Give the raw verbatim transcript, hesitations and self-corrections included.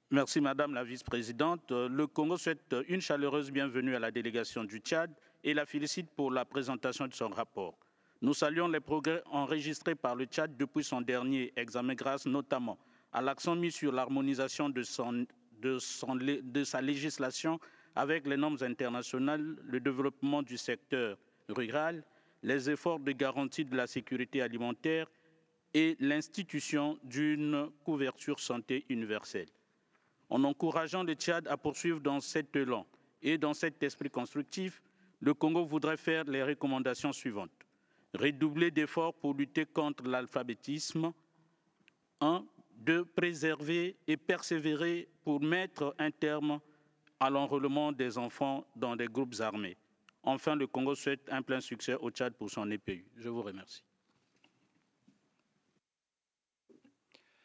Merci Madame la Vice-présidente. Euh, Le Congo souhaite une chaleureuse bienvenue à la délégation du Tchad et la félicite pour la présentation de son rapport. Nous saluons les progrès enregistrés par le Tchad depuis son dernier examen grâce notamment à l'accent mis sur l'harmonisation de, son, de, son, de sa législation avec les normes internationales, le développement du secteur rural, les efforts de garantie de la sécurité alimentaire et l'institution d'une couverture santé universelle. En encourageant le Tchad à poursuivre dans cet élan et dans cet esprit constructif, le Congo voudrait faire les recommandations suivantes. Redoubler d'efforts pour lutter contre l'alphabétisme. Un, de préserver et persévérer pour mettre un terme à l'enrôlement des enfants dans des groupes armés. Enfin, le Congo souhaite un plein succès au Tchad pour son E P U. Je vous remercie.